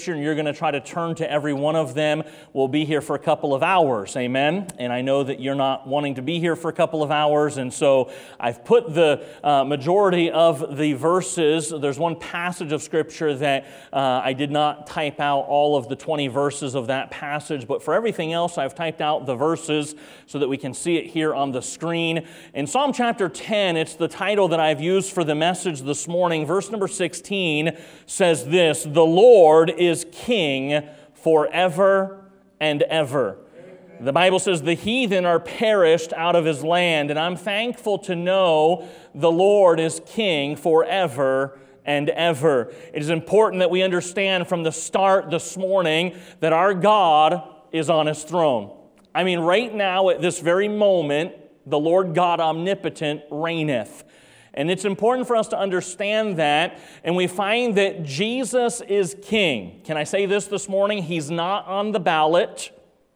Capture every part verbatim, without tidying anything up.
and you're going to try to turn to every one of them. We'll be here for a couple of hours, amen? And I know that you're not wanting to be here for a couple of hours, and so I've put the uh, majority of the verses. There's one passage of Scripture that uh, I did not type out all of the twenty verses of that passage, but for everything else, I've typed out the verses so that we can see it here on the screen. In Psalm chapter ten, it's the title that I've used for the message this morning. Verse number sixteen says this: "The Lord is is king forever and ever." The Bible says the heathen are perished out of his land, and I'm thankful to know the Lord is king forever and ever. It is important that we understand from the start this morning that our God is on his throne. I mean, right now at this very moment, the Lord God omnipotent reigneth. And it's important for us to understand that, and we find that Jesus is king. Can I say this this morning? He's not on the ballot.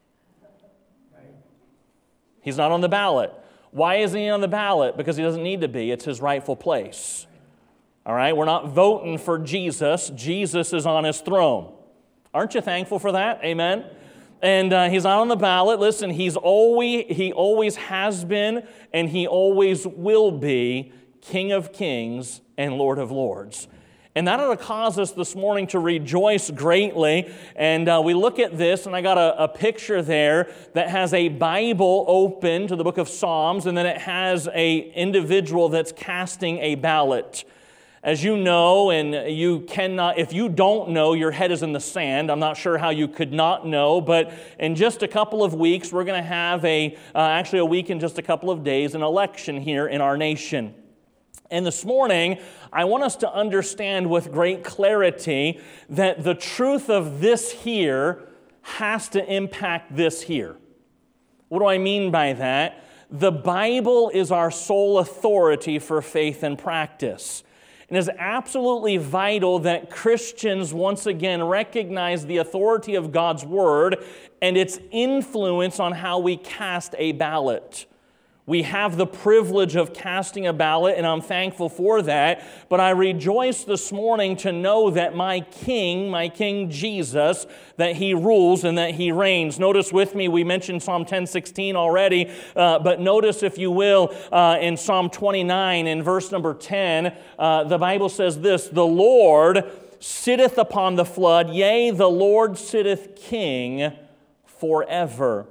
He's not on the ballot. Why isn't he on the ballot? Because he doesn't need to be. It's his rightful place. All right? We're not voting for Jesus. Jesus is on his throne. Aren't you thankful for that? Amen? And uh, he's not on the ballot. Listen, he's always, he always has been, and he always will be King of kings and Lord of lords. And that ought to cause us this morning to rejoice greatly. And uh, we look at this, and I got a, a picture there that has a Bible open to the book of Psalms, and then it has a individual that's casting a ballot. As you know, and you cannot, if you don't know, your head is in the sand. I'm not sure how you could not know, but in just a couple of weeks, we're going to have a, uh, actually a week and just a couple of days, an election here in our nation. And this morning, I want us to understand with great clarity that the truth of this here has to impact this here. What do I mean by that? The Bible is our sole authority for faith and practice. It is absolutely vital that Christians once again recognize the authority of God's Word and its influence on how we cast a ballot. We have the privilege of casting a ballot, and I'm thankful for that. But I rejoice this morning to know that my King, my King Jesus, that He rules and that He reigns. Notice with me, we mentioned Psalm ten sixteen already, uh, but notice, if you will, uh, in Psalm twenty-nine, in verse number ten, uh, the Bible says this: "The Lord sitteth upon the flood, yea, the Lord sitteth King forever."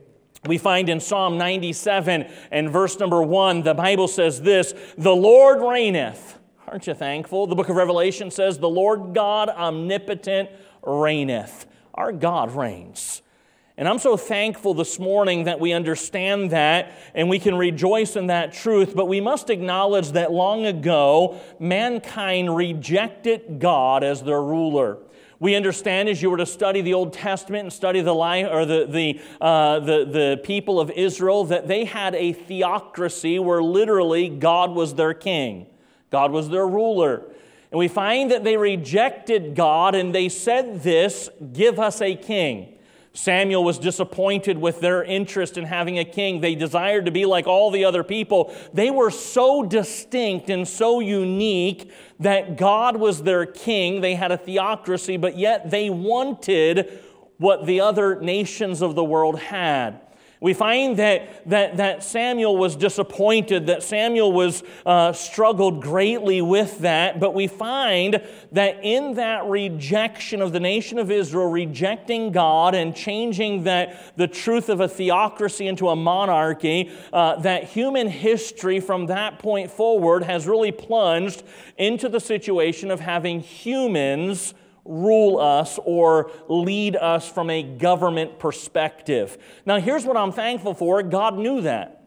We find in Psalm ninety-seven and verse number one, the Bible says this: "The Lord reigneth." Aren't you thankful? The book of Revelation says, "The Lord God omnipotent reigneth." Our God reigns. And I'm so thankful this morning that we understand that and we can rejoice in that truth, but we must acknowledge that long ago, mankind rejected God as their ruler. We understand, as you were to study the Old Testament and study the life or the the, uh, the the people of Israel, that they had a theocracy where literally God was their king, God was their ruler, and we find that they rejected God and they said this: "Give us a king." Samuel was disappointed with their interest in having a king. They desired to be like all the other people. They were so distinct and so unique that God was their king. They had a theocracy, but yet they wanted what the other nations of the world had. We find that, that, that Samuel was disappointed, that Samuel was uh, struggled greatly with that, but we find that in that rejection of the nation of Israel, rejecting God and changing that the truth of a theocracy into a monarchy, uh, that human history from that point forward has really plunged into the situation of having humans rule us or lead us from a government perspective. Now, here's what I'm thankful for. God knew that.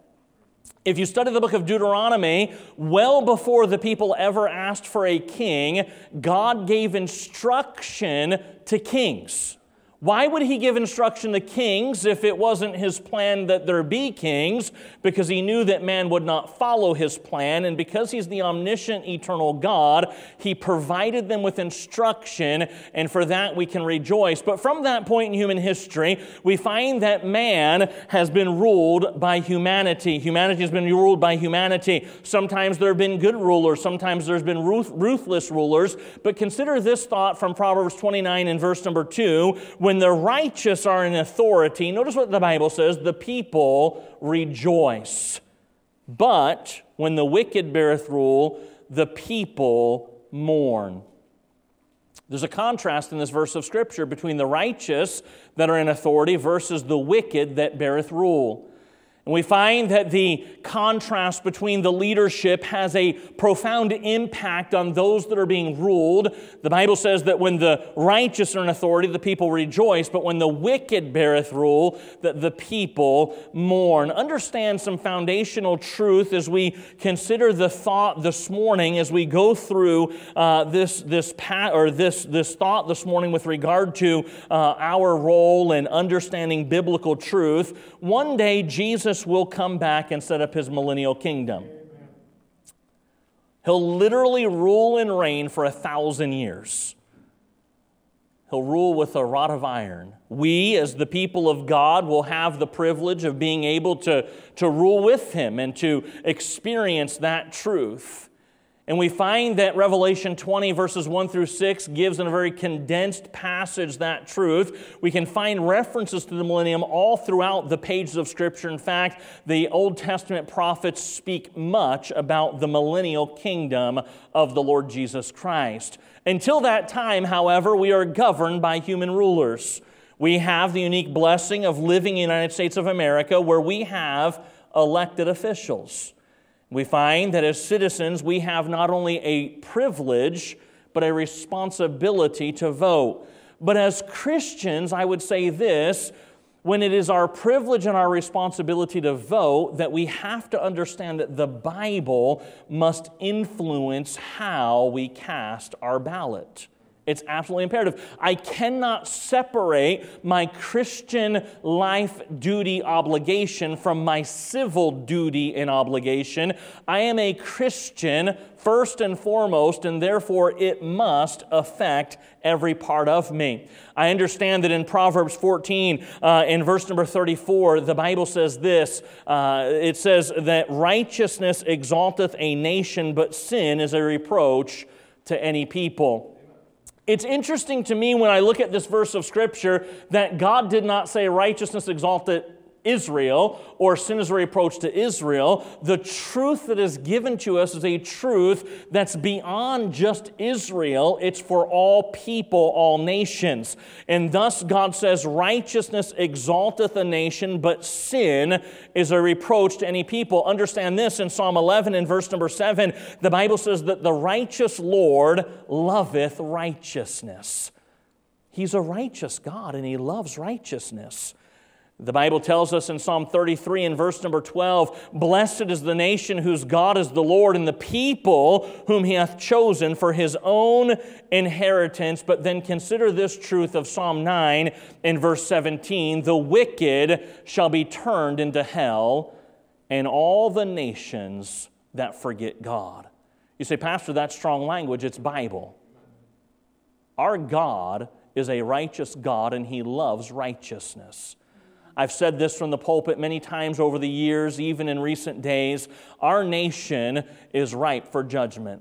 If you study the book of Deuteronomy, well before the people ever asked for a king, God gave instruction to kings. Why would he give instruction to kings if it wasn't his plan that there be kings? Because he knew that man would not follow his plan, and because he's the omniscient, eternal God, he provided them with instruction, and for that we can rejoice. But from that point in human history, we find that man has been ruled by humanity. Humanity has been ruled by humanity. Sometimes there have been good rulers, sometimes there's been ruth- ruthless rulers, but consider this thought from Proverbs twenty-nine and verse number two. When the righteous are in authority, notice what the Bible says, the people rejoice. But when the wicked beareth rule, the people mourn. There's a contrast in this verse of Scripture between the righteous that are in authority versus the wicked that beareth rule. And we find that the contrast between the leadership has a profound impact on those that are being ruled. The Bible says that when the righteous are in authority, the people rejoice, but when the wicked beareth rule, that the people mourn. Understand some foundational truth as we consider the thought this morning, as we go through uh, this this pa- or this this thought this morning with regard to uh, our role in understanding biblical truth. One day, Jesus will come back and set up his millennial kingdom. He'll literally rule and reign for a thousand years. He'll rule with a rod of iron. We, as the people of God, will have the privilege of being able to, to rule with him and to experience that truth. And we find that Revelation twenty, verses one through six, gives in a very condensed passage that truth. We can find references to the millennium all throughout the pages of Scripture. In fact, the Old Testament prophets speak much about the millennial kingdom of the Lord Jesus Christ. Until that time, however, we are governed by human rulers. We have the unique blessing of living in the United States of America, where we have elected officials. We find that as citizens, we have not only a privilege, but a responsibility to vote. But as Christians, I would say this, when it is our privilege and our responsibility to vote, that we have to understand that the Bible must influence how we cast our ballot. It's absolutely imperative. I cannot separate my Christian life duty obligation from my civil duty and obligation. I am a Christian first and foremost, and therefore it must affect every part of me. I understand that in Proverbs fourteen, uh, in verse number thirty-four, the Bible says this. Uh, it says that righteousness exalteth a nation, but sin is a reproach to any people. It's interesting to me when I look at this verse of Scripture that God did not say righteousness exalted Israel or sin is a reproach to Israel. The truth that is given to us is a truth that's beyond just Israel. It's for all people, all nations. And thus God says righteousness exalteth a nation, but sin is a reproach to any people. Understand this, in Psalm eleven and verse number seven, the Bible says that the righteous Lord loveth righteousness. He's a righteous God and He loves righteousness. The Bible tells us in Psalm thirty-three and verse number twelve, blessed is the nation whose God is the Lord, and the people whom He hath chosen for His own inheritance. But then consider this truth of Psalm nine and verse seventeen, the wicked shall be turned into hell, and all the nations that forget God. You say, Pastor, that's strong language. It's Bible. Our God is a righteous God, and He loves righteousness. I've said this from the pulpit many times over the years, even in recent days. Our nation is ripe for judgment.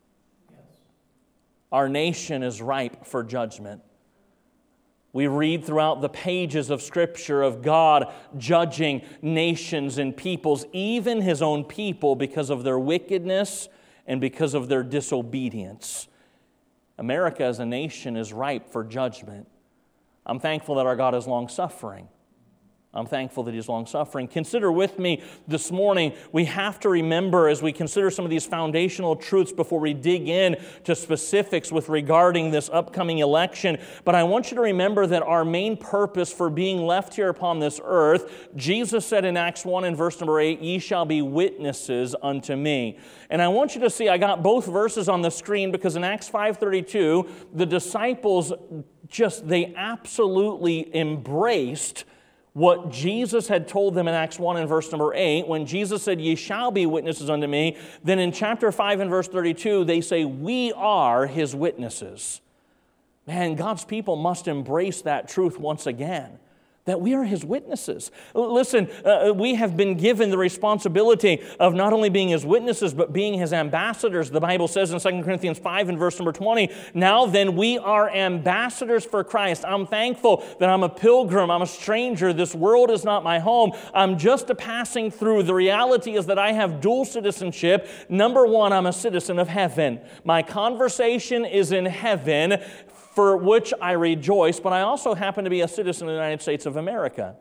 Our nation is ripe for judgment. We read throughout the pages of Scripture of God judging nations and peoples, even His own people, because of their wickedness and because of their disobedience. America as a nation is ripe for judgment. I'm thankful that our God is long-suffering. I'm thankful that He's long-suffering. Consider with me this morning, we have to remember as we consider some of these foundational truths before we dig in to specifics with regarding this upcoming election. But I want you to remember that our main purpose for being left here upon this earth, Jesus said in Acts one and verse number eight, ye shall be witnesses unto me. And I want you to see, I got both verses on the screen because in Acts five thirty-two, the disciples just, they absolutely embraced what Jesus had told them in Acts one and verse number eight. When Jesus said, "Ye shall be witnesses unto me," then in chapter five and verse thirty-two, they say, "We are His witnesses." Man, God's people must embrace that truth once again, that we are His witnesses. Listen, uh, we have been given the responsibility of not only being His witnesses, but being His ambassadors. The Bible says in Second Corinthians five and verse number twenty, "Now then we are ambassadors for Christ." I'm thankful that I'm a pilgrim, I'm a stranger. This world is not my home. I'm just a passing through. The reality is that I have dual citizenship. Number one, I'm a citizen of heaven. My conversation is in heaven, for which I rejoice, but I also happen to be a citizen of the United States of America.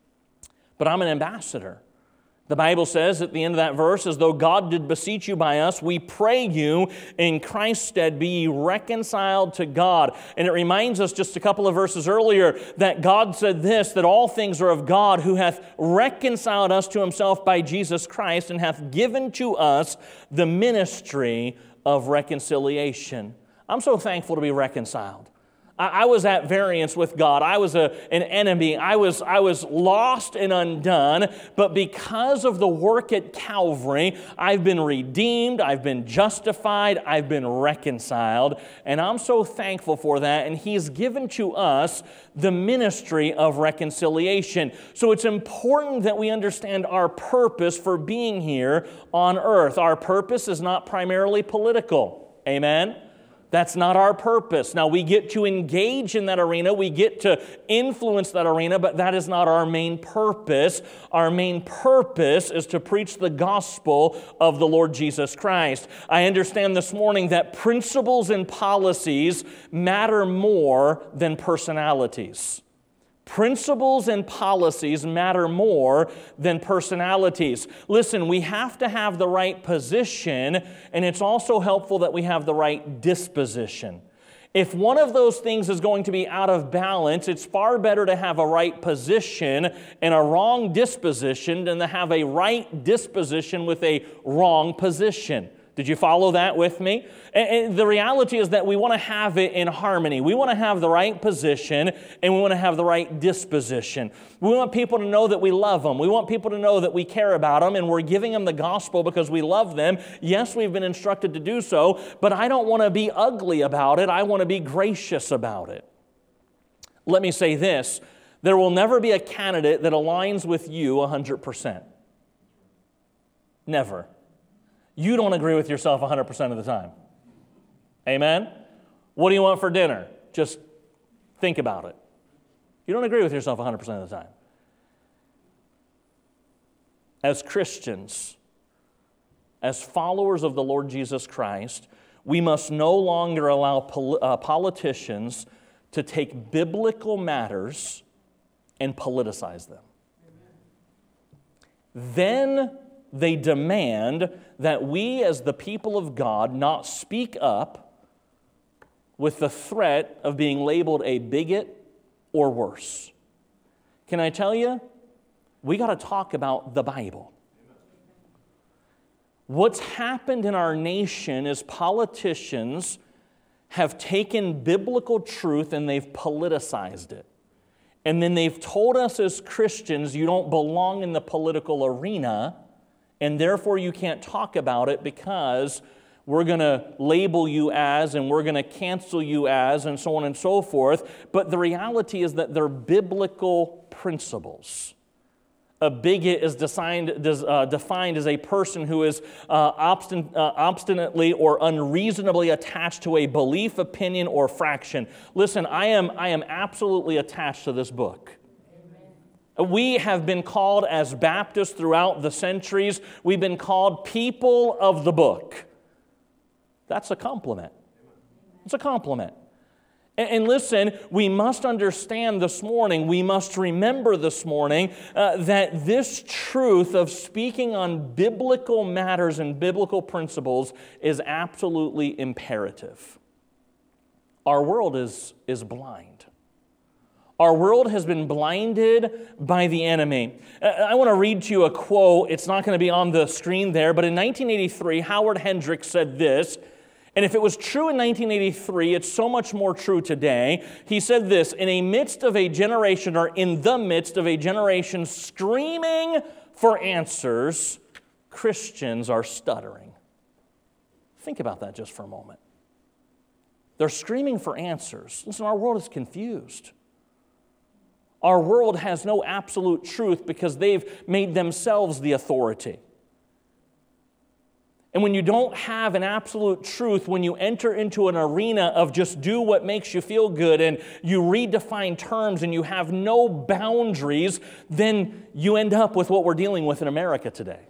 But I'm an ambassador. The Bible says at the end of that verse, "As though God did beseech you by us, we pray you in Christ's stead, be ye reconciled to God." And it reminds us just a couple of verses earlier that God said this, that all things are of God, who hath reconciled us to Himself by Jesus Christ, and hath given to us the ministry of reconciliation. I'm so thankful to be reconciled. I, I was at variance with God. I was a, an enemy. I was, I was lost and undone. But because of the work at Calvary, I've been redeemed. I've been justified. I've been reconciled. And I'm so thankful for that. And He's given to us the ministry of reconciliation. So it's important that we understand our purpose for being here on earth. Our purpose is not primarily political. Amen? That's not our purpose. Now, we get to engage in that arena. We get to influence that arena, but that is not our main purpose. Our main purpose is to preach the gospel of the Lord Jesus Christ. I understand this morning that principles and policies matter more than personalities. Principles and policies matter more than personalities. Listen, we have to have the right position, and it's also helpful that we have the right disposition. If one of those things is going to be out of balance, it's far better to have a right position and a wrong disposition than to have a right disposition with a wrong position. Did you follow that with me? And the reality is that we want to have it in harmony. We want to have the right position and we want to have the right disposition. We want people to know that we love them. We want people to know that we care about them and we're giving them the gospel because we love them. Yes, we've been instructed to do so, but I don't want to be ugly about it. I want to be gracious about it. Let me say this. There will never be a candidate that aligns with you one hundred percent. Never. You don't agree with yourself one hundred percent of the time. Amen? What do you want for dinner? Just think about it. You don't agree with yourself one hundred percent of the time. As Christians, as followers of the Lord Jesus Christ, we must no longer allow pol- uh, politicians to take biblical matters and politicize them. Then they demand that we as the people of God not speak up with the threat of being labeled a bigot or worse. Can I tell you? We got to talk about the Bible. What's happened in our nation is politicians have taken biblical truth and they've politicized it. And then they've told us as Christians, you don't belong in the political arena, and therefore you can't talk about it because we're going to label you as, and we're going to cancel you as, and so on and so forth. But the reality is that they're biblical principles. A bigot is defined, uh, defined as a person who is uh, obstin- uh, obstinately or unreasonably attached to a belief, opinion, or fraction. Listen, I am, I am absolutely attached to this book. We have been called as Baptists throughout the centuries. We've been called people of the book. That's a compliment. It's a compliment. And, and listen, we must understand this morning, we must remember this morning uh, that this truth of speaking on biblical matters and biblical principles is absolutely imperative. Our world is, is blind. Our world has been blinded by the enemy. I want to read to you a quote. It's not going to be on the screen there, but in nineteen eighty-three, Howard Hendricks said this, And if it was true in nineteen eighty-three, it's so much more true today. He said this, in a midst of a generation, or in the midst of a generation screaming for answers, Christians are stuttering. Think about that just for a moment. They're screaming for answers. Listen, our world is confused. Our world has no absolute truth because they've made themselves the authority. And when you don't have an absolute truth, when you enter into an arena of just do what makes you feel good and you redefine terms and you have no boundaries, then you end up with what we're dealing with in America today.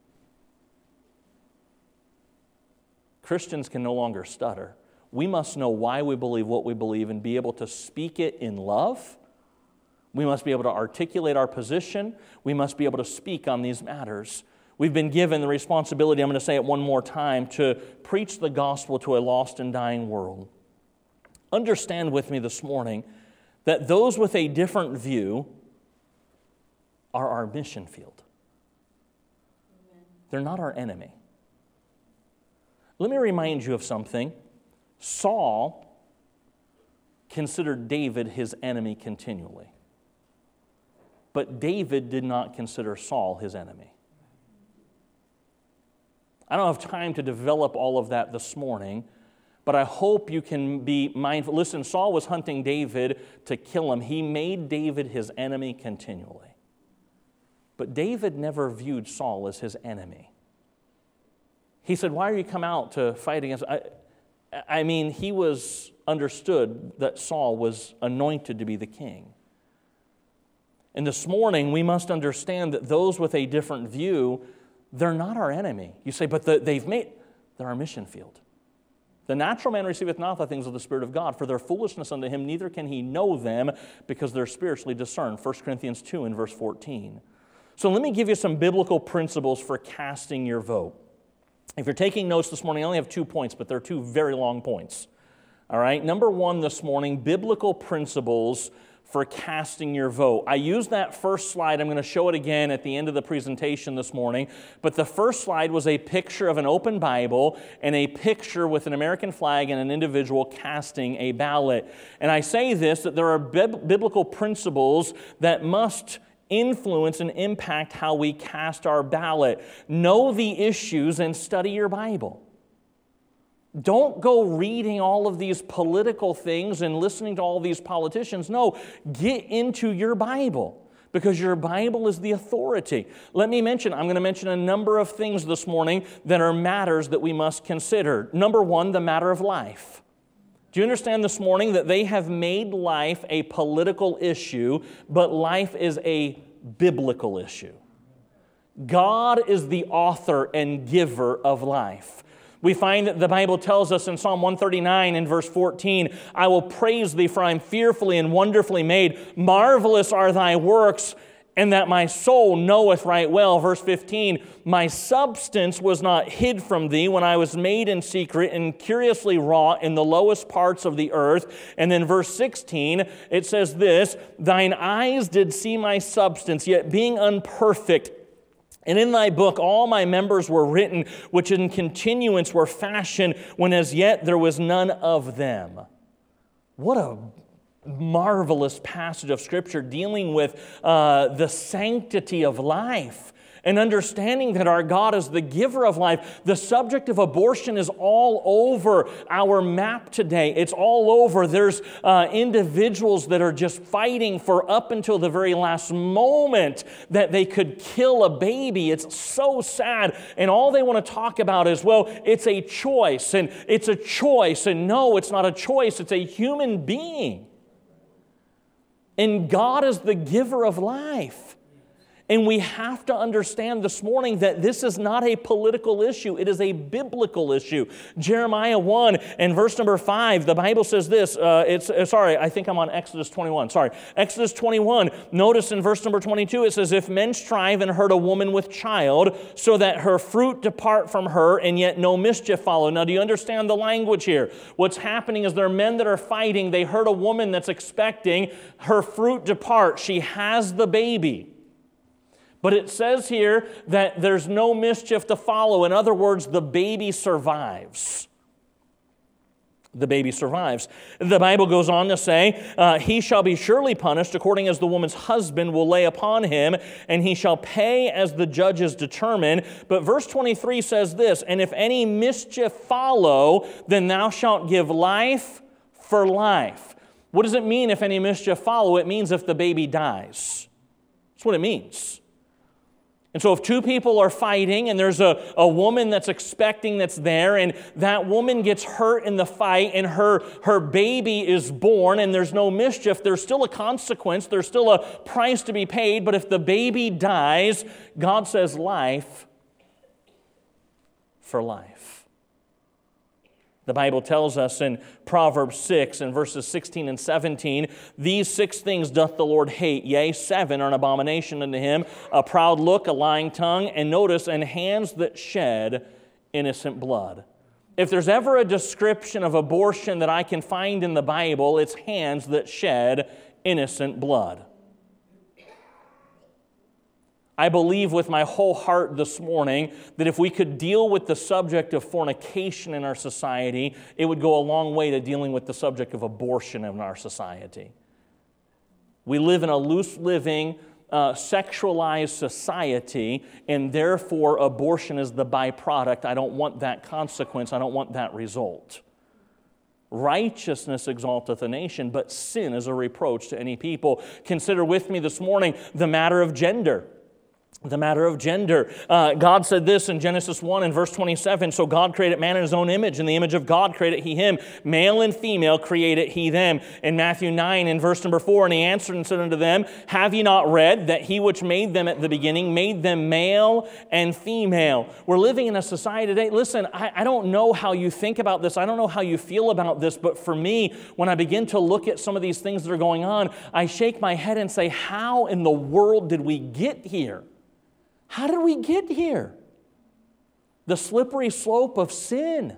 Christians can no longer stutter. We must know why we believe what we believe and be able to speak it in love. We must be able to articulate our position. We must be able to speak on these matters. We've been given the responsibility, I'm going to say it one more time, to preach the gospel to a lost and dying world. Understand with me this morning that those with a different view are our mission field. They're not our enemy. Let me remind you of something. Saul considered David his enemy continually. But David did not consider Saul his enemy. I don't have time to develop all of that this morning, but I hope you can be mindful. Listen, Saul was hunting David to kill him. He made David his enemy continually. But David never viewed Saul as his enemy. He said, why are you come out to fight against... I, I mean, he was understood that Saul was anointed to be the king. And this morning, we must understand that those with a different view, they're not our enemy. You say, but the, they've made, they're our mission field. The natural man receiveth not the things of the Spirit of God, for their foolishness unto him, neither can he know them, because they're spiritually discerned. First Corinthians two and verse fourteen. So let me give you some biblical principles for casting your vote. If you're taking notes this morning, I only have two points, but they're two very long points. All right, number one this morning, biblical principles for casting your vote. I used that first slide. I'm going to show it again at the end of the presentation this morning. But the first slide was a picture of an open Bible and a picture with an American flag and an individual casting a ballot. And I say this, that there are bib- biblical principles that must influence and impact how we cast our ballot. Know the issues and study your Bible. Don't go reading all of these political things and listening to all these politicians. No, get into your Bible, because your Bible is the authority. Let me mention, I'm going to mention a number of things this morning that are matters that we must consider. Number one, the matter of life. Do you understand this morning that they have made life a political issue, but life is a biblical issue? God is the author and giver of life. We find that the Bible tells us in Psalm one thirty-nine and verse fourteen, I will praise thee, for I am fearfully and wonderfully made. Marvelous are thy works, and that my soul knoweth right well. Verse fifteen, my substance was not hid from thee when I was made in secret and curiously wrought in the lowest parts of the earth. And then verse sixteen, it says this, thine eyes did see my substance, yet being unperfect, and in thy book all my members were written, which in continuance were fashioned, when as yet there was none of them. What a marvelous passage of Scripture dealing with uh, the sanctity of life and understanding that our God is the giver of life. The subject of abortion is all over our map today. It's all over. There's uh, individuals that are just fighting for up until the very last moment that they could kill a baby. It's so sad. And all they want to talk about is, well, it's a choice, and it's a choice. And no, it's not a choice. It's a human being. And God is the giver of life. And we have to understand this morning that this is not a political issue. It is a biblical issue. Jeremiah one and verse number five, the Bible says this. Uh, it's uh, Sorry, I think I'm on Exodus twenty-one. Sorry. Exodus twenty-one, notice in verse number twenty-two, it says, if men strive and hurt a woman with child, so that her fruit depart from her, and yet no mischief follow. Now, do you understand the language here? What's happening is there are men that are fighting. They hurt a woman that's expecting. Her fruit depart. She has the baby. But it says here that there's no mischief to follow. In other words, the baby survives. the baby survives. The Bible goes on to say, uh, he shall be surely punished according as the woman's husband will lay upon him, and he shall pay as the judges determine. But verse twenty-three says this, and if any mischief follow, then thou shalt give life for life. What does it mean if any mischief follow? It means if the baby dies. That's what it means. And so if two people are fighting and there's a, a woman that's expecting that's there, and that woman gets hurt in the fight and her, her baby is born and there's no mischief, there's still a consequence, there's still a price to be paid. But if the baby dies, God says life for life. The Bible tells us in Proverbs six and verses sixteen and seventeen, these six things doth the Lord hate, yea, seven are an abomination unto him, a proud look, a lying tongue, and notice, and hands that shed innocent blood. If there's ever a description of abortion that I can find in the Bible, it's hands that shed innocent blood. I believe with my whole heart this morning that if we could deal with the subject of fornication in our society, it would go a long way to dealing with the subject of abortion in our society. We live in a loose-living, uh, sexualized society, and therefore abortion is the byproduct. I don't want that consequence. I don't want that result. Righteousness exalteth a nation, but sin is a reproach to any people. Consider with me this morning the matter of gender. The matter of gender. Uh, God said this in Genesis one and verse twenty-seven, so God created man in his own image. In the image of God created he him. Male and female created he them. In Matthew nine and verse number four, and he answered and said unto them, have ye not read that he which made them at the beginning made them male and female? We're living in a society today. Listen, I, I don't know how you think about this. I don't know how you feel about this. But for me, when I begin to look at some of these things that are going on, I shake my head and say, how in the world did we get here? How did we get here? The slippery slope of sin.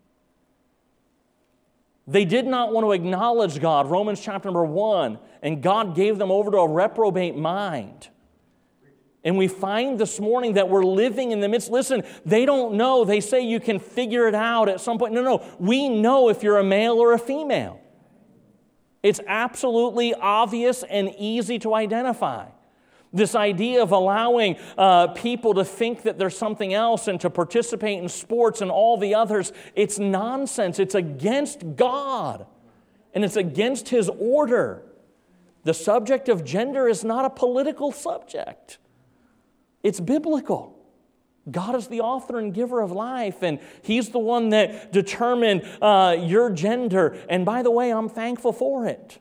They did not want to acknowledge God, Romans chapter number one, and God gave them over to a reprobate mind. And we find this morning that we're living in the midst. Listen, they don't know. They say you can figure it out at some point. No, no. We know if you're a male or a female. It's absolutely obvious and easy to identify. This idea of allowing uh, people to think that there's something else and to participate in sports and all the others, it's nonsense. It's against God, and it's against His order. The subject of gender is not a political subject. It's biblical. God is the author and giver of life, and He's the one that determined uh, your gender. And by the way, I'm thankful for it.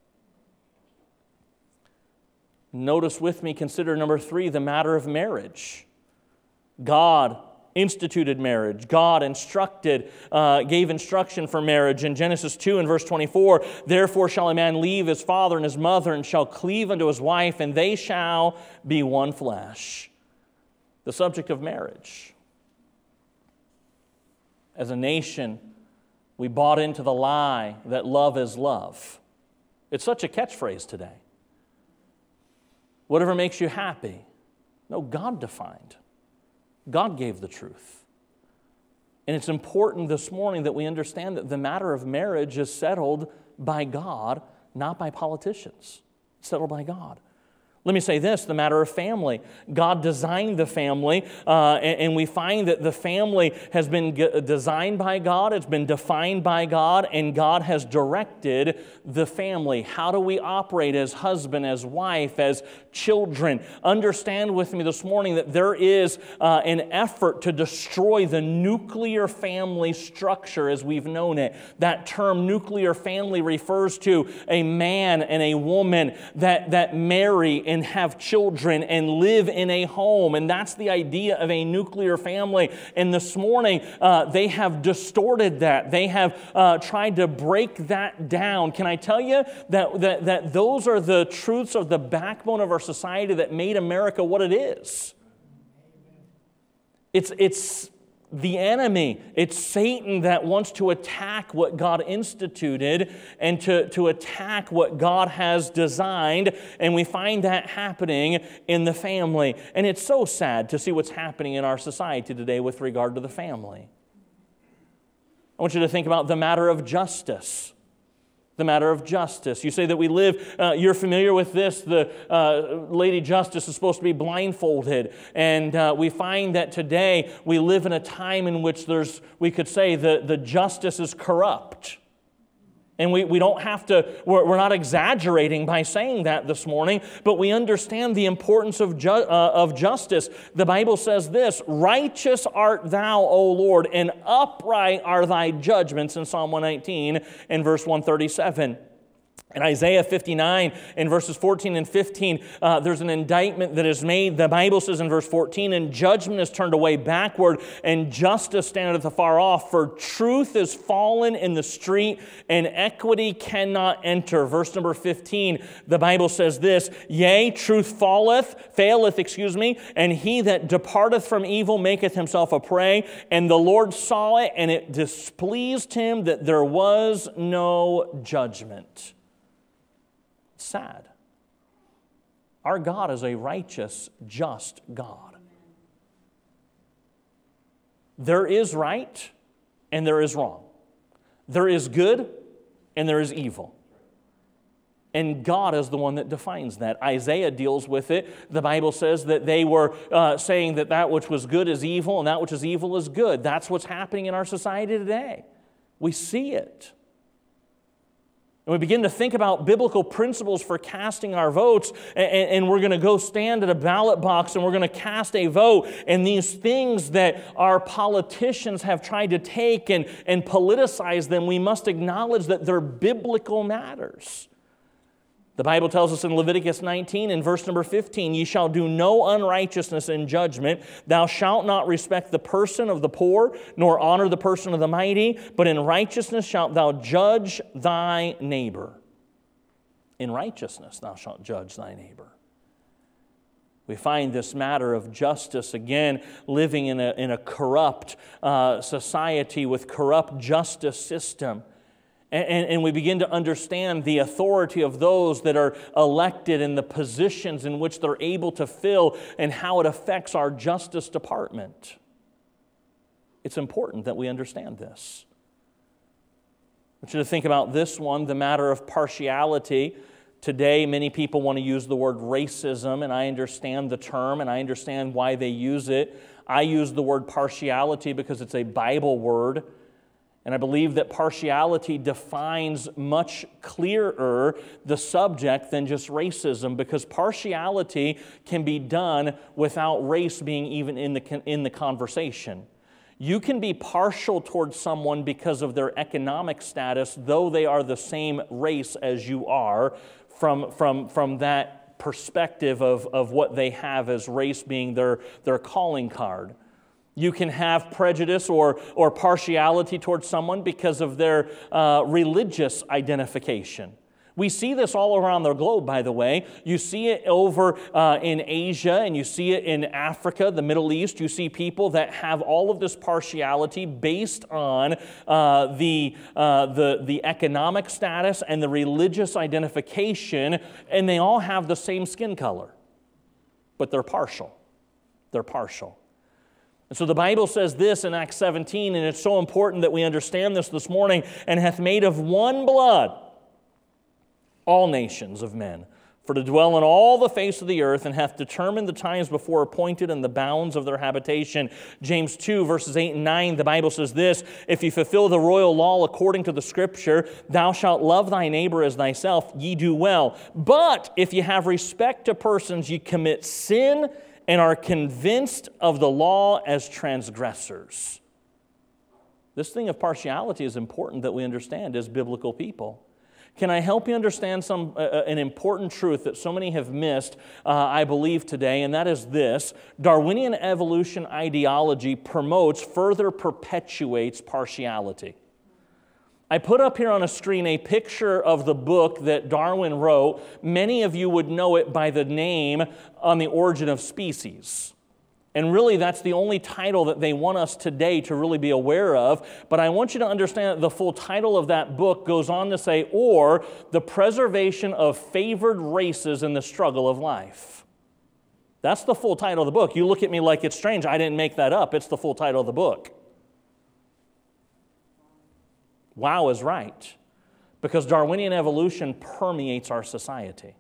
Notice with me, consider number three, the matter of marriage. God instituted marriage. God instructed, uh, gave instruction for marriage. In Genesis two and verse twenty-four, therefore shall a man leave his father and his mother and shall cleave unto his wife, and they shall be one flesh. The subject of marriage. As a nation, we bought into the lie that love is love. It's such a catchphrase today. Whatever makes you happy. No, God defined. God gave the truth. And it's important this morning that we understand that the matter of marriage is settled by God, not by politicians. It's settled by God. Let me say this, the matter of family. God designed the family, uh, and, and we find that the family has been g- designed by God, it's been defined by God, and God has directed the family. How do we operate as husband, as wife, as children? Understand with me this morning that there is uh, an effort to destroy the nuclear family structure as we've known it. That term nuclear family refers to a man and a woman that, that marry and and have children and live in a home. And that's the idea of a nuclear family. And this morning, uh, they have distorted that. They have uh, tried to break that down. Can I tell you that, that, that those are the truths of the backbone of our society that made America what it is? It's, it's the enemy. It's Satan that wants to attack what God instituted and to, to attack what God has designed. And we find that happening in the family. And it's so sad to see what's happening in our society today with regard to the family. I want you to think about the matter of justice. The matter of justice. You say that we live, uh, you're familiar with this, the uh, Lady Justice is supposed to be blindfolded. And uh, we find that today we live in a time in which there's, we could say, the, the justice is corrupt. And we, we don't have to, we're, we're not exaggerating by saying that this morning, but we understand the importance of, ju- uh, of justice. The Bible says this, righteous art thou, O Lord, and upright are thy judgments, in Psalm one nineteen and verse one thirty-seven. In Isaiah fifty-nine, in verses fourteen and fifteen, uh, there's an indictment that is made. The Bible says in verse fourteen, and judgment is turned away backward, and justice standeth afar off, for truth is fallen in the street, and equity cannot enter. Verse number fifteen, the Bible says this, yea, truth falleth, faileth, excuse me, and he that departeth from evil maketh himself a prey, and the Lord saw it, and it displeased him that there was no judgment. Sad. Our God is a righteous, just God. There is right and there is wrong. There is good and there is evil. And God is the one that defines that. Isaiah deals with it. The Bible says that they were uh, saying that that which was good is evil and that which is evil is good. That's what's happening in our society today. We see it. And we begin to think about biblical principles for casting our votes, and, and we're going to go stand at a ballot box and we're going to cast a vote. And these things that our politicians have tried to take and, and politicize them, we must acknowledge that they're biblical matters. The Bible tells us in Leviticus nineteen, in verse number fifteen, ye shall do no unrighteousness in judgment. Thou shalt not respect the person of the poor, nor honor the person of the mighty, but in righteousness shalt thou judge thy neighbor. In righteousness thou shalt judge thy neighbor. We find this matter of justice, again, living in a, in a corrupt uh, society with corrupt justice system. And, and we begin to understand the authority of those that are elected and the positions in which they're able to fill and how it affects our justice department. It's important that we understand this. I want you to think about this one, the matter of partiality. Today, many people want to use the word racism, and I understand the term, and I understand why they use it. I use the word partiality because it's a Bible word. And I believe that partiality defines much clearer the subject than just racism, because partiality can be done without race being even in the, in the conversation. You can be partial towards someone because of their economic status, though they are the same race as you are, from, from, from that perspective of, of what they have as race being their, their calling card. You can have prejudice or, or partiality towards someone because of their uh, religious identification. We see this all around the globe, by the way. You see it over uh, in Asia, and you see it in Africa, the Middle East. You see people that have all of this partiality based on uh, the, uh, the, the economic status and the religious identification, and they all have the same skin color. But they're partial. They're partial. And so the Bible says this in Acts seventeen, and it's so important that we understand this this morning, and hath made of one blood all nations of men, for to dwell on all the face of the earth, and hath determined the times before appointed and the bounds of their habitation. James two, verses eight and nine, the Bible says this, if ye fulfill the royal law according to the Scripture, thou shalt love thy neighbor as thyself, ye do well. But if ye have respect to persons, ye commit sin, and are convinced of the law as transgressors. This thing of partiality is important that we understand as biblical people. Can I help you understand some uh, an important truth that so many have missed, uh, I believe, today, and that is this. Darwinian evolution ideology promotes, further perpetuates partiality. I put up here on a screen a picture of the book that Darwin wrote. Many of you would know it by the name On the Origin of Species. And really, that's the only title that they want us today to really be aware of. But I want you to understand that the full title of that book goes on to say, or the preservation of favored races in the struggle of life. That's the full title of the book. You look at me like it's strange. I didn't make that up. It's the full title of the book. Wow is right, because Darwinian evolution permeates our society.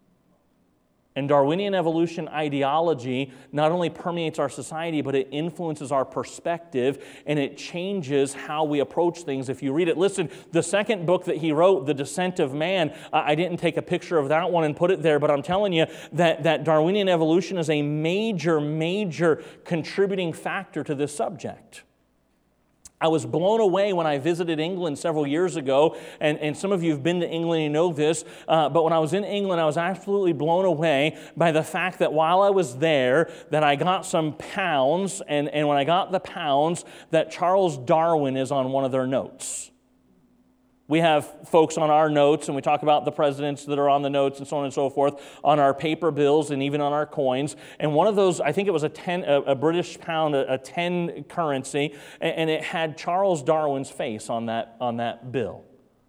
And Darwinian evolution ideology not only permeates our society, but it influences our perspective, and it changes how we approach things if you read it. Listen, the second book that he wrote, The Descent of Man, I didn't take a picture of that one and put it there, but I'm telling you that, that Darwinian evolution is a major, major contributing factor to this subject. I was blown away when I visited England several years ago, and, and some of you have been to England and you know this, uh, but when I was in England, I was absolutely blown away by the fact that while I was there, that I got some pounds, and, and when I got the pounds, that Charles Darwin is on one of their notes. We have folks on our notes, and we talk about the presidents that are on the notes and so on and so forth, on our paper bills and even on our coins. And one of those, I think it was a ten, a, a British pound, a, a ten currency, and, and it had Charles Darwin's face on that, on that bill.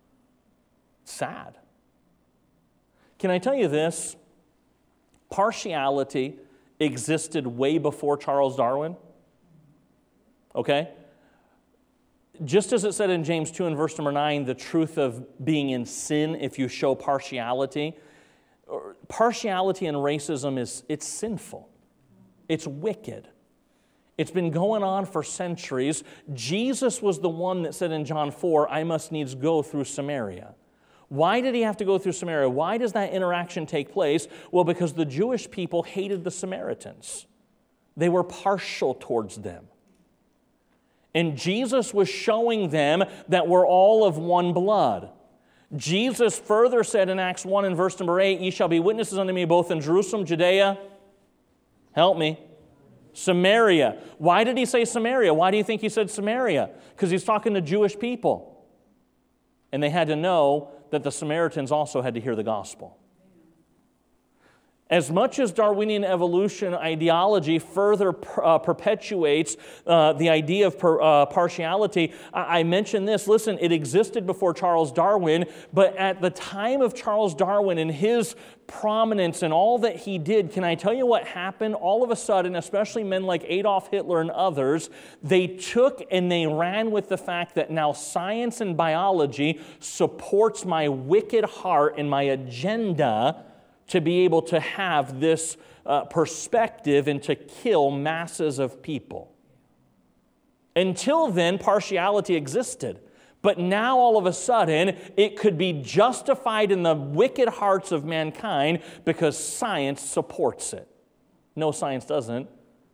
Sad. Can I tell you this? Partiality existed way before Charles Darwin. Okay? Just as it said in James two and verse number nine, the truth of being in sin if you show partiality. Partiality and racism is, it's sinful. It's wicked. It's been going on for centuries. Jesus was the one that said in John four, I must needs go through Samaria. Why did he have to go through Samaria? Why does that interaction take place? Well, because the Jewish people hated the Samaritans. They were partial towards them. And Jesus was showing them that we're all of one blood. Jesus further said in Acts one and verse number eight, ye shall be witnesses unto me both in Jerusalem, Judea, help me, Samaria. Why did he say Samaria? Why do you think he said Samaria? Because he's talking to Jewish people. And they had to know that the Samaritans also had to hear the gospel. As much as Darwinian evolution ideology further uh, perpetuates uh, the idea of per, uh, partiality, I, I mentioned this. Listen, it existed before Charles Darwin, but at the time of Charles Darwin and his prominence and all that he did, can I tell you what happened? All of a sudden, especially men like Adolf Hitler and others, they took and they ran with the fact that now science and biology supports my wicked heart and my agenda to be able to have this uh, perspective and to kill masses of people. Until then, partiality existed. But now, all of a sudden, it could be justified in the wicked hearts of mankind because science supports it. No, science doesn't.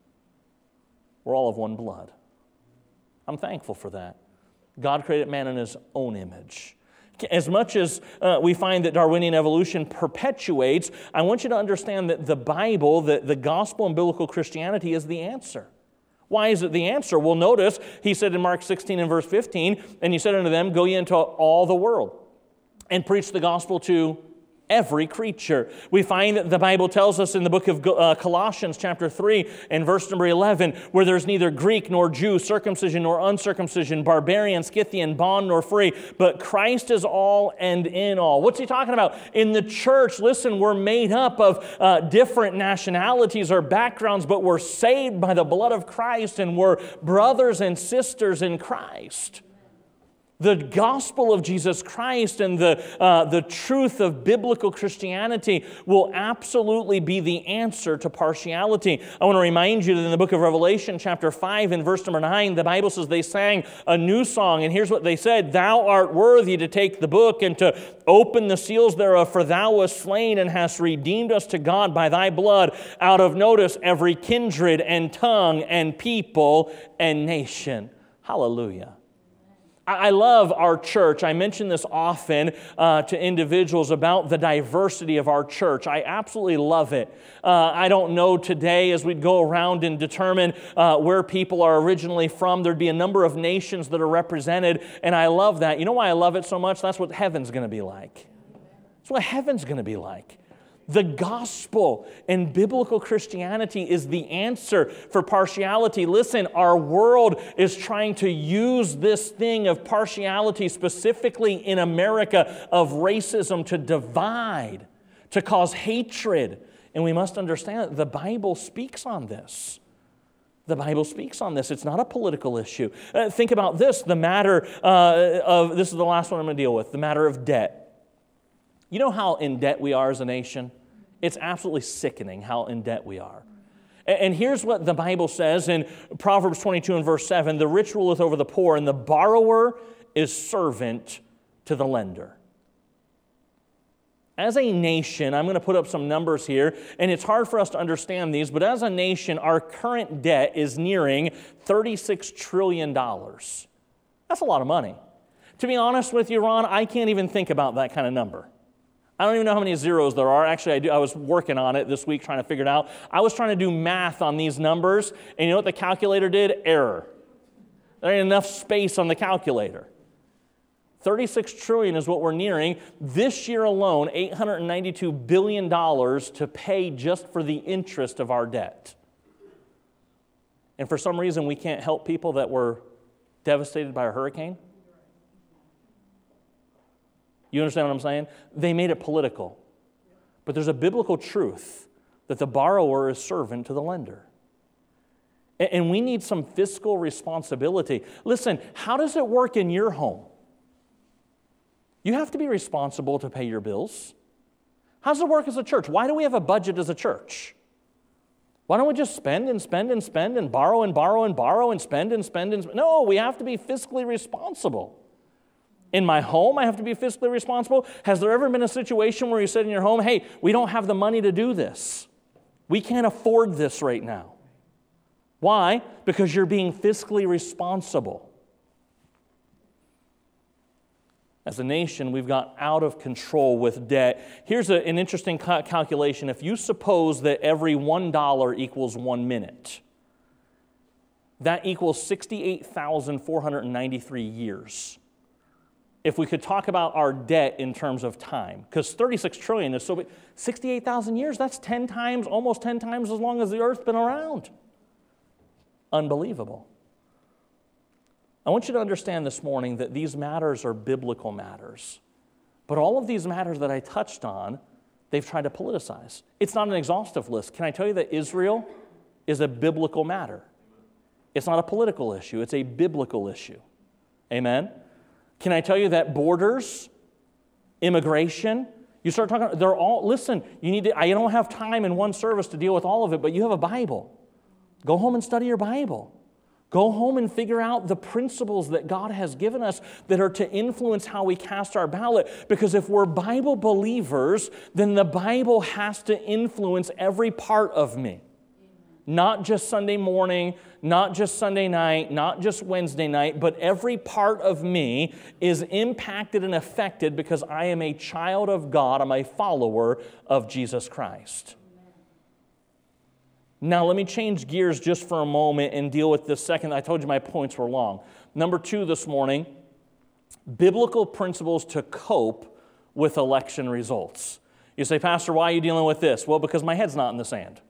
We're all of one blood. I'm thankful for that. God created man in his own image. As much as uh, we find that Darwinian evolution perpetuates, I want you to understand that the Bible, the, the gospel and biblical Christianity is the answer. Why is it the answer? Well, notice, he said in Mark sixteen and verse fifteen, and he said unto them, go ye into all the world and preach the gospel to every creature. We find that the Bible tells us in the book of uh, Colossians chapter three and verse number eleven, where there's neither Greek nor Jew, circumcision nor uncircumcision, barbarian, Scythian, bond nor free, but Christ is all and in all. What's he talking about? In the church, listen, we're made up of uh, different nationalities or backgrounds, but we're saved by the blood of Christ, and we're brothers and sisters in Christ. The gospel of Jesus Christ and the, uh, the truth of biblical Christianity will absolutely be the answer to partiality. I want to remind you that in the book of Revelation, chapter five and verse number nine, the Bible says they sang a new song, and here's what they said, thou art worthy to take the book and to open the seals thereof, for thou wast slain and hast redeemed us to God by thy blood out of, notice, every kindred and tongue and people and nation. Hallelujah. I love our church. I mention this often uh, to individuals about the diversity of our church. I absolutely love it. Uh, I don't know today as we'd go around and determine uh, where people are originally from, there'd be a number of nations that are represented, and I love that. You know why I love it so much? That's what heaven's going to be like. That's what heaven's going to be like. The gospel and biblical Christianity is the answer for partiality. Listen, our world is trying to use this thing of partiality, specifically in America, of racism to divide, to cause hatred. And we must understand that the Bible speaks on this. The Bible speaks on this. It's not a political issue. Uh, think about this, the matter uh, of, this is the last one I'm going to deal with, the matter of debt. You know how in debt we are as a nation? It's absolutely sickening how in debt we are. And, and here's what the Bible says in Proverbs twenty-two and verse seven, the rich ruleth over the poor, and the borrower is servant to the lender. As a nation, I'm going to put up some numbers here, and it's hard for us to understand these, but as a nation, our current debt is nearing thirty-six trillion dollars. That's a lot of money. To be honest with you, Ron, I can't even think about that kind of number. I don't even know how many zeros there are. Actually, I, do, I was working on it this week trying to figure it out. I was trying to do math on these numbers, and you know what the calculator did? Error. There ain't enough space on the calculator. thirty-six trillion dollars is what we're nearing. This year alone, eight hundred ninety-two billion dollars to pay just for the interest of our debt. And for some reason, we can't help people that were devastated by a hurricane. You understand what I'm saying? They made it political. But there's a biblical truth that the borrower is servant to the lender. And we need some fiscal responsibility. Listen, how does it work in your home? You have to be responsible to pay your bills. How does it work as a church? Why do we have a budget as a church? Why don't we just spend and spend and spend and borrow and borrow and borrow and spend and spend and spend? No, we have to be fiscally responsible. In my home, I have to be fiscally responsible. Has there ever been a situation where you said in your home, hey, we don't have the money to do this. We can't afford this right now. Why? Because you're being fiscally responsible. As a nation, we've got out of control with debt. Here's a, an interesting ca- calculation. If you suppose that every one dollar equals one minute, that equals sixty-eight thousand four hundred ninety-three years. If we could talk about our debt in terms of time, because thirty-six trillion is so big, sixty-eight thousand years, that's ten times, almost ten times as long as the earth's been around. Unbelievable. I want you to understand this morning that these matters are biblical matters. But all of these matters that I touched on, they've tried to politicize. It's not an exhaustive list. Can I tell you that Israel is a biblical matter? It's not a political issue. It's a biblical issue. Amen? Can I tell you that borders, immigration, you start talking, they're all, listen, you need to, I don't have time in one service to deal with all of it, but you have a Bible. Go home and study your Bible. Go home and figure out the principles that God has given us that are to influence how we cast our ballot. Because if we're Bible believers, then the Bible has to influence every part of me. Not just Sunday morning, not just Sunday night, not just Wednesday night, but every part of me is impacted and affected because I am a child of God. I'm a follower of Jesus Christ. Now, let me change gears just for a moment and deal with this second. I told you my points were long. Number two this morning, biblical principles to cope with election results. You say, Pastor, why are you dealing with this? Well, because my head's not in the sand.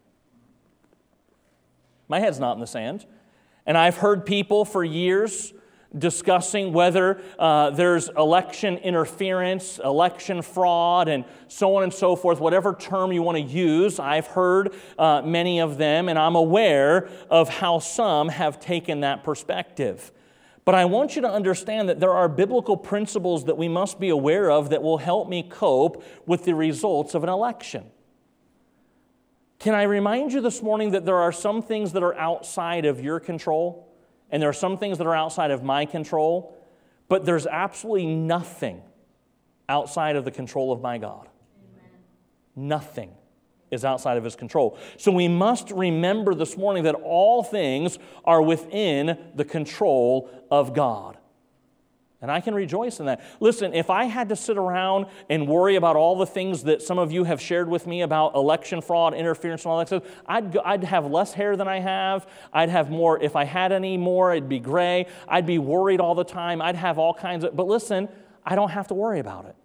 My head's not in the sand. And I've heard people for years discussing whether uh, there's election interference, election fraud, and so on and so forth, whatever term you want to use. I've heard uh, many of them, and I'm aware of how some have taken that perspective. But I want you to understand that there are biblical principles that we must be aware of that will help me cope with the results of an election. Can I remind you this morning that there are some things that are outside of your control, and there are some things that are outside of my control, but there's absolutely nothing outside of the control of my God. Amen. Nothing is outside of His control. So we must remember this morning that all things are within the control of God. And I can rejoice in that. Listen, if I had to sit around and worry about all the things that some of you have shared with me about election fraud, interference, and all that stuff, I'd, go, I'd have less hair than I have. I'd have more, if I had any more, it'd be gray. I'd be worried all the time. I'd have all kinds of, but listen, I don't have to worry about it.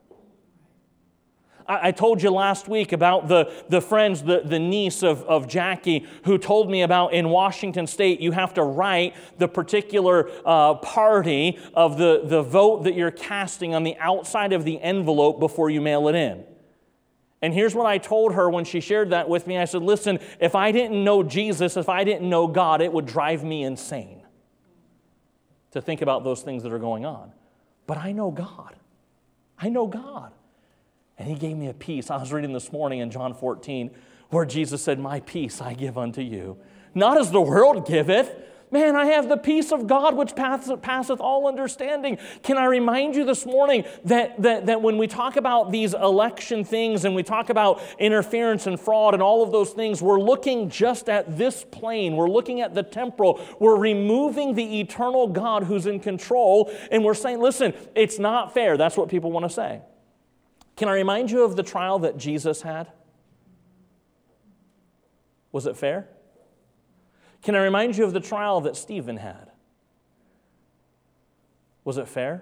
I told you last week about the, the friends, the, the niece of, of Jackie, who told me about in Washington State, you have to write the particular uh, party of the, the vote that you're casting on the outside of the envelope before you mail it in. And here's what I told her when she shared that with me. I said, listen, if I didn't know Jesus, if I didn't know God, it would drive me insane to think about those things that are going on. But I know God. I know God. And He gave me a peace. I was reading this morning in John fourteen where Jesus said, my peace I give unto you. Not as the world giveth. Man, I have the peace of God which passeth all understanding. Can I remind you this morning that, that, that when we talk about these election things and we talk about interference and fraud and all of those things, we're looking just at this plane. We're looking at the temporal. We're removing the eternal God who's in control, and we're saying, listen, it's not fair. That's what people want to say. Can I remind you of the trial that Jesus had? Was it fair? Can I remind you of the trial that Stephen had? Was it fair?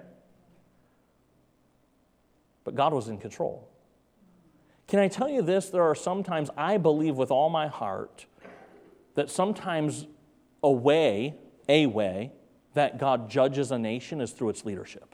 But God was in control. Can I tell you this? There are sometimes, I believe with all my heart, that sometimes a way, a way, that God judges a nation is through its leadership.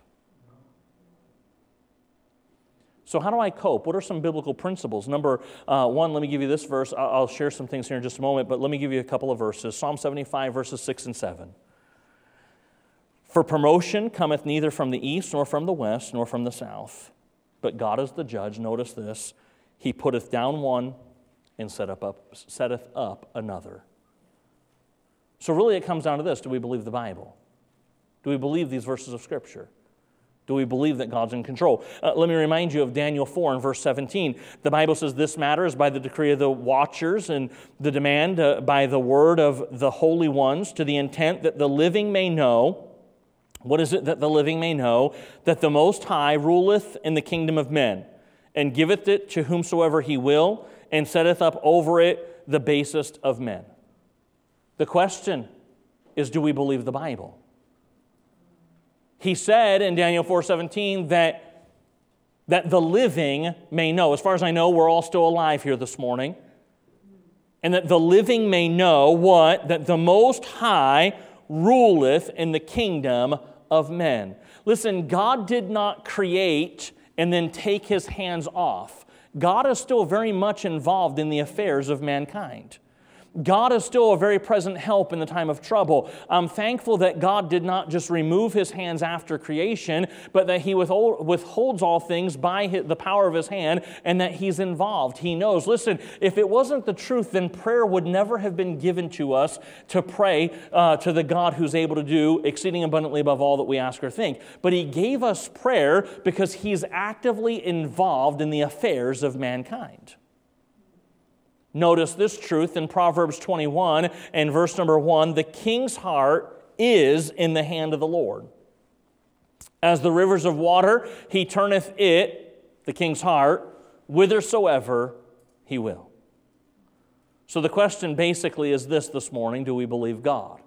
So how do I cope? What are some biblical principles? Number uh, one, let me give you this verse. I'll share some things here in just a moment, but let me give you a couple of verses. Psalm seventy-five, verses six and seven. For promotion cometh neither from the east, nor from the west, nor from the south. But God is the judge. Notice this. He putteth down one and set up, up, setteth up another. So really it comes down to this. Do we believe the Bible? Do we believe these verses of Scripture? Do we believe that God's in control? Uh, let me remind you of Daniel four and verse seventeen. The Bible says this matter is by the decree of the watchers and the demand uh, by the word of the holy ones, to the intent that the living may know. What is it that the living may know? That the Most High ruleth in the kingdom of men, and giveth it to whomsoever He will, and setteth up over it the basest of men. The question is, do we believe the Bible? He said in Daniel four seventeen that, that the living may know. As far as I know, we're all still alive here this morning. And that the living may know what? That the Most High ruleth in the kingdom of men. Listen, God did not create and then take His hands off. God is still very much involved in the affairs of mankind. God is still a very present help in the time of trouble. I'm thankful that God did not just remove His hands after creation, but that He withholds all things by the power of His hand, and that He's involved. He knows. Listen, if it wasn't the truth, then prayer would never have been given to us to pray uh, to the God who's able to do exceeding abundantly above all that we ask or think. But He gave us prayer because He's actively involved in the affairs of mankind. Notice this truth in Proverbs twenty-one and verse number one, the king's heart is in the hand of the Lord. As the rivers of water, He turneth it, the king's heart, whithersoever He will. So the question basically is this this morning, do we believe God?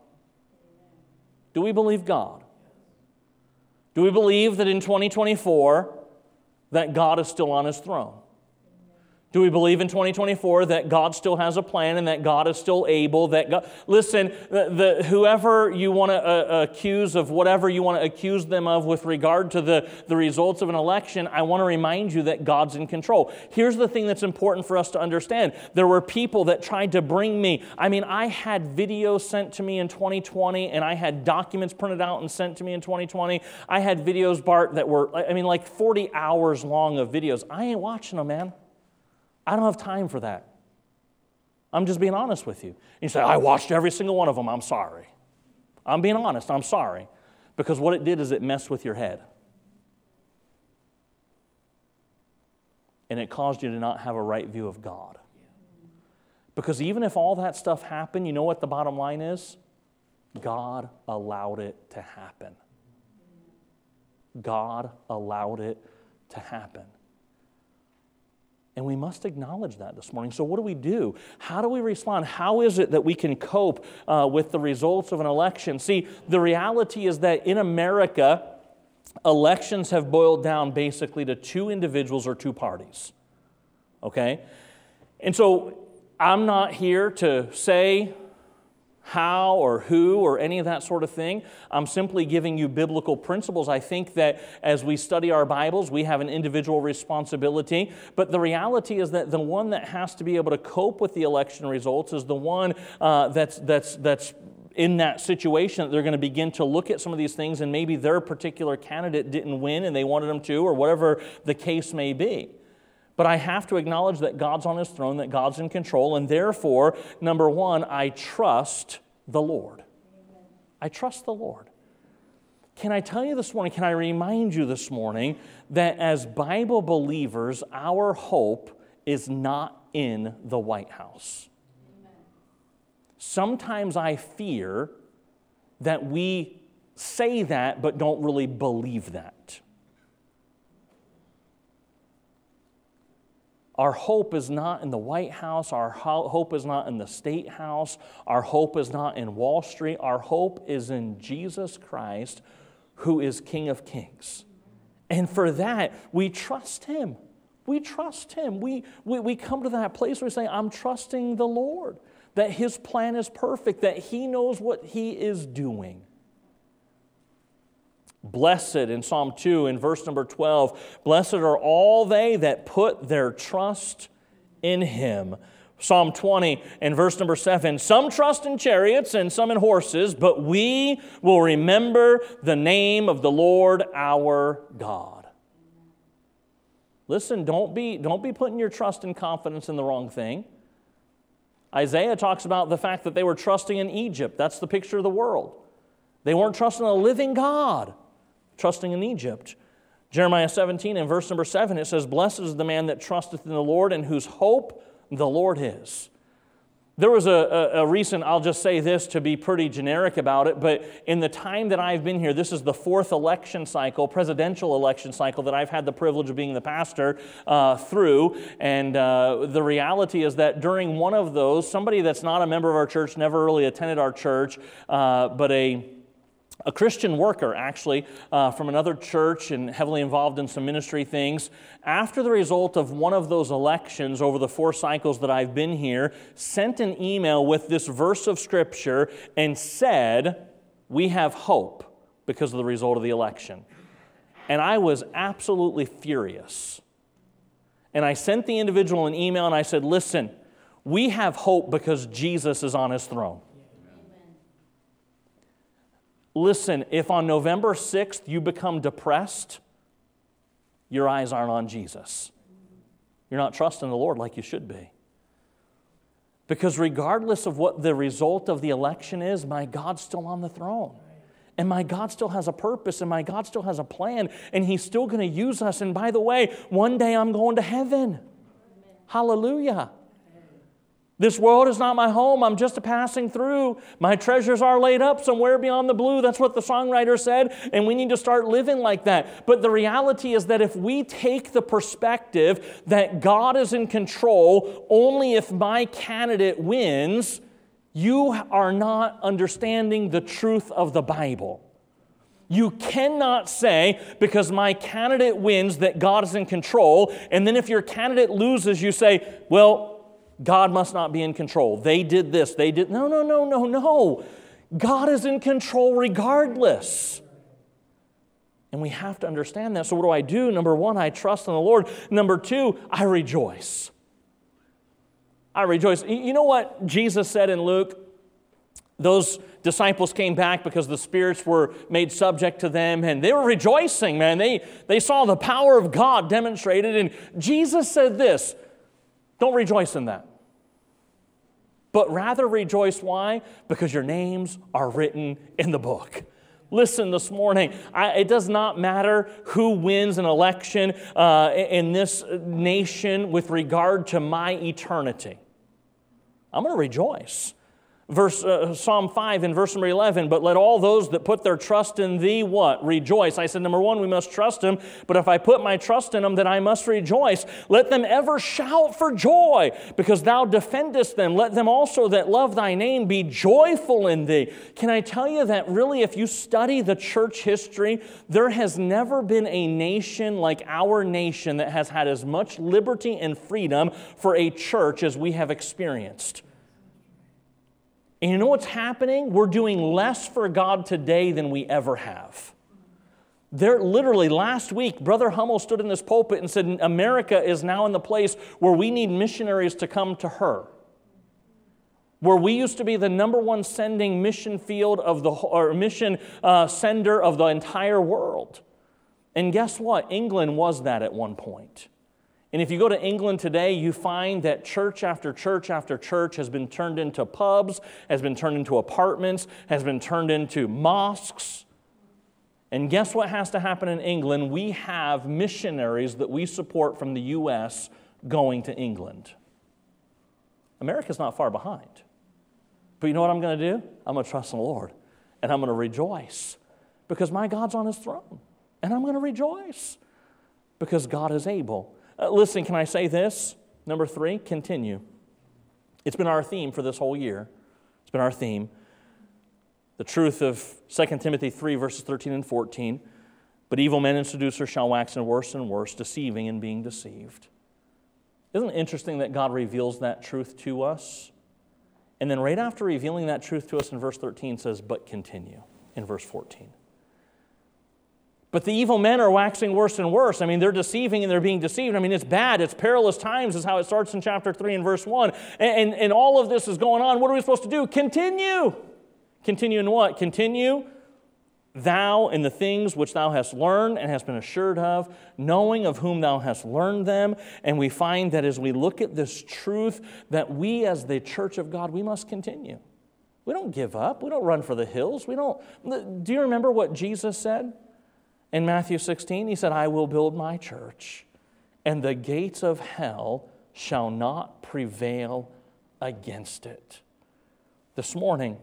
Do we believe God? Do we believe that in twenty twenty-four that God is still on His throne? Do we believe in twenty twenty-four that God still has a plan and that God is still able? That God, listen, the, the, whoever you want to uh, accuse of whatever you want to accuse them of with regard to the, the results of an election, I want to remind you that God's in control. Here's the thing that's important for us to understand. There were people that tried to bring me, I mean, I had videos sent to me in twenty twenty, and I had documents printed out and sent to me in twenty twenty. I had videos, Bart, that were, I mean, like forty hours long of videos. I ain't watching them, man. I don't have time for that. I'm just being honest with you. And you say, I watched every single one of them. I'm sorry. I'm being honest. I'm sorry. Because what it did is it messed with your head. And it caused you to not have a right view of God. Because even if all that stuff happened, you know what the bottom line is? God allowed it to happen. God allowed it to happen. And we must acknowledge that this morning. So what do we do? How do we respond? How is it that we can cope uh, with the results of an election? See, the reality is that in America, elections have boiled down basically to two individuals or two parties. Okay? And so I'm not here to say how or who or any of that sort of thing. I'm simply giving you biblical principles. I think that as we study our Bibles, we have an individual responsibility. But the reality is that the one that has to be able to cope with the election results is the one uh, that's that's that's in that situation that they're going to begin to look at some of these things, and maybe their particular candidate didn't win and they wanted them to, or whatever the case may be. But I have to acknowledge that God's on His throne, that God's in control, and therefore, number one, I trust the Lord. I trust the Lord. Can I tell you this morning, can I remind you this morning that as Bible believers, our hope is not in the White House. Sometimes I fear that we say that but don't really believe that. Our hope is not in the White House. Our ho- hope is not in the State House. Our hope is not in Wall Street. Our hope is in Jesus Christ, who is King of Kings. And for that, we trust Him. We trust Him. We, we, we come to that place where we say, I'm trusting the Lord, that His plan is perfect, that He knows what He is doing. Blessed, in Psalm two, in verse number twelve, blessed are all they that put their trust in Him. Psalm twenty, in verse number seven, some trust in chariots and some in horses, but we will remember the name of the Lord our God. Listen, don't be, don't be putting your trust and confidence in the wrong thing. Isaiah talks about the fact that they were trusting in Egypt. That's the picture of the world. They weren't trusting a living God, trusting in Egypt. Jeremiah seventeen, in verse number seven, it says, blessed is the man that trusteth in the Lord, and whose hope the Lord is. There was a, a, a recent, I'll just say this to be pretty generic about it, but in the time that I've been here, this is the fourth election cycle, presidential election cycle that I've had the privilege of being the pastor uh, through, and uh, the reality is that during one of those, somebody that's not a member of our church, never really attended our church, uh, but a A Christian worker, actually, uh, from another church and heavily involved in some ministry things, after the result of one of those elections over the four cycles that I've been here, sent an email with this verse of Scripture and said, we have hope because of the result of the election. And I was absolutely furious. And I sent the individual an email and I said, listen, we have hope because Jesus is on His throne. Listen, if on November sixth you become depressed, your eyes aren't on Jesus. You're not trusting the Lord like you should be. Because regardless of what the result of the election is, my God's still on the throne. And my God still has a purpose, and my God still has a plan, and He's still going to use us. And by the way, one day I'm going to heaven. Hallelujah. This world is not my home. I'm just a passing through. My treasures are laid up somewhere beyond the blue. That's what the songwriter said, and we need to start living like that. But the reality is that if we take the perspective that God is in control only if my candidate wins, you are not understanding the truth of the Bible. You cannot say, because my candidate wins, that God is in control, and then if your candidate loses, you say, well, God must not be in control. They did this, they did... No, no, no, no, no. God is in control regardless. And we have to understand that. So what do I do? Number one, I trust in the Lord. Number two, I rejoice. I rejoice. You know what Jesus said in Luke? Those disciples came back because the spirits were made subject to them, and they were rejoicing, man. They, they saw the power of God demonstrated, and Jesus said this, don't rejoice in that. But rather rejoice, why? Because your names are written in the book. Listen this morning, I, it does not matter who wins an election uh, in this nation with regard to my eternity. I'm going to rejoice. Verse uh, Psalm five and verse number eleven, but let all those that put their trust in Thee, what? Rejoice. I said, number one, we must trust Him, but if I put my trust in Him, then I must rejoice. Let them ever shout for joy, because Thou defendest them. Let them also that love Thy name be joyful in Thee. Can I tell you that really, if you study the church history, there has never been a nation like our nation that has had as much liberty and freedom for a church as we have experienced. And you know what's happening? We're doing less for God today than we ever have. There, literally, last week, Brother Hummel stood in this pulpit and said, America is now in the place where we need missionaries to come to her. Where we used to be the number one sending mission field of the, or mission uh, sender of the entire world. And guess what? England was that at one point. And if you go to England today, you find that church after church after church has been turned into pubs, has been turned into apartments, has been turned into mosques. And guess what has to happen in England? We have missionaries that we support from the U S going to England. America's not far behind. But you know what I'm going to do? I'm going to trust in the Lord. And I'm going to rejoice because my God's on His throne. And I'm going to rejoice because God is able. Uh, listen, can I say this? Number three, continue. It's been our theme for this whole year. It's been our theme. The truth of Second Timothy three, verses thirteen and fourteen. But evil men and seducers shall wax and worse and worse, deceiving and being deceived. Isn't it interesting that God reveals that truth to us? And then right after revealing that truth to us in verse thirteen says, but continue in verse fourteen. But the evil men are waxing worse and worse. I mean, they're deceiving and they're being deceived. I mean, it's bad. It's perilous times is how it starts in chapter three and verse one. And, and, and all of this is going on. What are we supposed to do? Continue. Continue in what? Continue thou in the things which thou hast learned and hast been assured of, knowing of whom thou hast learned them. And we find that as we look at this truth, that we as the church of God, we must continue. We don't give up. We don't run for the hills. We don't. Do you remember what Jesus said? In Matthew sixteen, He said, I will build my church, and the gates of hell shall not prevail against it. This morning,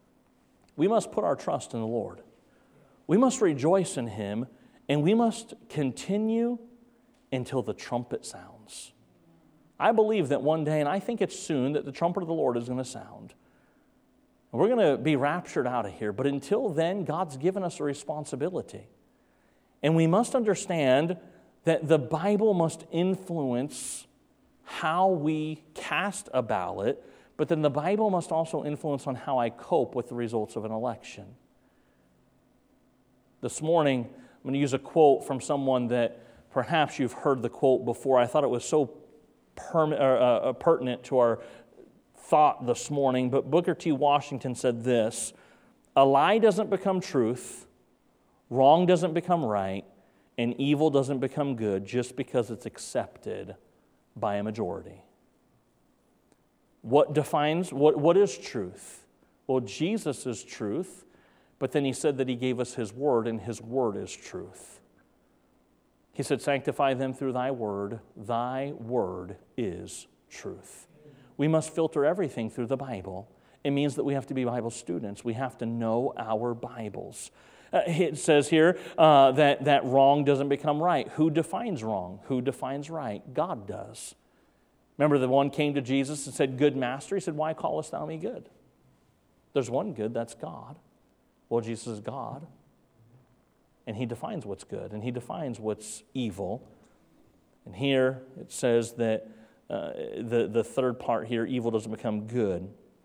we must put our trust in the Lord. We must rejoice in Him, and we must continue until the trumpet sounds. I believe that one day, and I think it's soon, that the trumpet of the Lord is going to sound. And we're going to be raptured out of here, but until then, God's given us a responsibility. And we must understand that the Bible must influence how we cast a ballot, but then the Bible must also influence on how I cope with the results of an election. This morning, I'm going to use a quote from someone that perhaps you've heard the quote before. I thought it was so perm- or, uh, pertinent to our thought this morning, but Booker T. Washington said this, a lie doesn't become truth, wrong doesn't become right, and evil doesn't become good just because it's accepted by a majority. What defines, what, what is truth? Well, Jesus is truth, but then He said that He gave us His word, and His word is truth. He said, sanctify them through Thy word. Thy word is truth. We must filter everything through the Bible. It means that we have to be Bible students. We have to know our Bibles. Uh, it says here uh, that, that wrong doesn't become right. Who defines wrong? Who defines right? God does. Remember the one came to Jesus and said, good master. He said, why callest thou me good? There's one good, that's God. Well, Jesus is God. And He defines what's good. And He defines what's evil. And here it says that uh, the, the third part here, evil doesn't become good.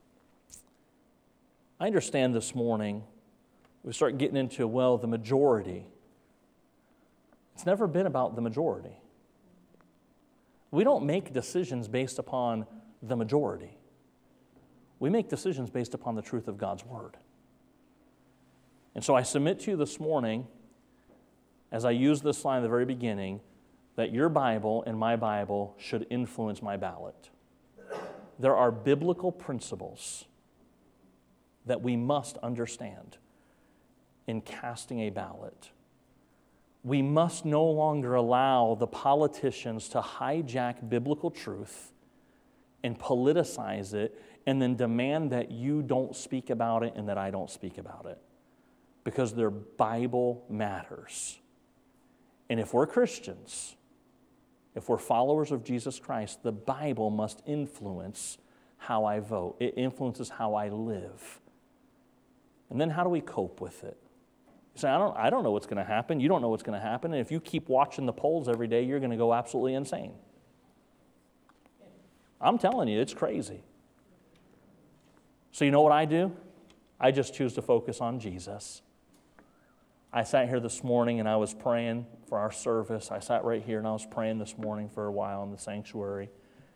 I understand this morning we start getting into, well, the majority. It's never been about the majority. We don't make decisions based upon the majority. We make decisions based upon the truth of God's Word. And so I submit to you this morning, as I use this line at the very beginning, that your Bible and my Bible should influence my ballot. There are biblical principles that we must understand in casting a ballot. We must no longer allow the politicians to hijack biblical truth and politicize it and then demand that you don't speak about it and that I don't speak about it. Because their Bible matters. And if we're Christians, if we're followers of Jesus Christ, the Bible must influence how I vote. It influences how I live. And then how do we cope with it? You say, I don't, I don't know what's going to happen. You don't know what's going to happen. And if you keep watching the polls every day, you're going to go absolutely insane. I'm telling you, it's crazy. So you know what I do? I just choose to focus on Jesus. I sat here this morning and I was praying for our service. I sat right here and I was praying this morning for a while in the sanctuary.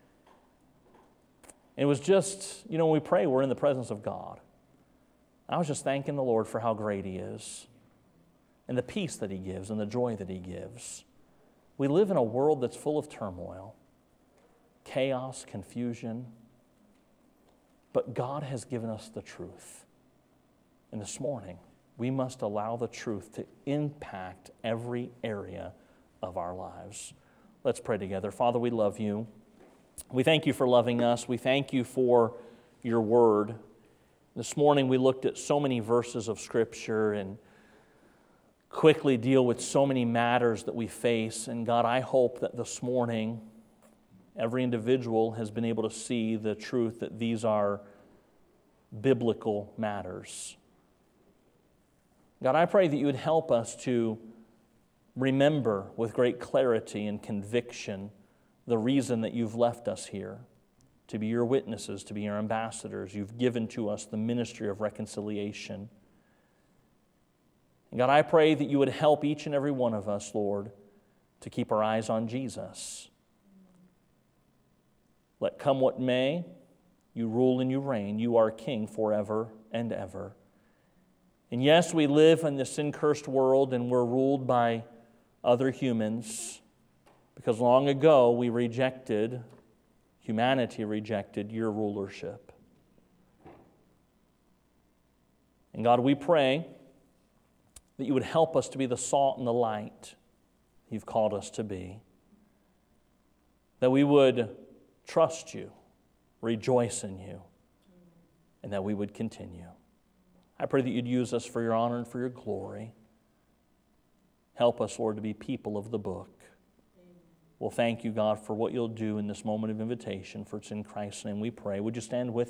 It was just, you know, when we pray, we're in the presence of God. I was just thanking the Lord for how great He is and the peace that He gives and the joy that He gives. We live in a world that's full of turmoil, chaos, confusion, but God has given us the truth. And this morning, we must allow the truth to impact every area of our lives. Let's pray together. Father, we love You. We thank You for loving us. We thank You for Your Word. This morning we looked at so many verses of Scripture and quickly deal with so many matters that we face. And God, I hope that this morning every individual has been able to see the truth that these are biblical matters. God, I pray that You would help us to remember with great clarity and conviction the reason that You've left us here, to be Your witnesses, to be Your ambassadors. You've given to us the ministry of reconciliation. And God, I pray that You would help each and every one of us, Lord, to keep our eyes on Jesus. Let come what may, You rule and You reign. You are King forever and ever. And yes, we live in this sin-cursed world and we're ruled by other humans because long ago we rejected, humanity rejected Your rulership. And God, we pray that You would help us to be the salt and the light You've called us to be. That we would trust You, rejoice in You, and that we would continue. I pray that You'd use us for Your honor and for Your glory. Help us, Lord, to be people of the book. Well, thank You, God, for what You'll do in this moment of invitation. For it's in Christ's name we pray. Would you stand with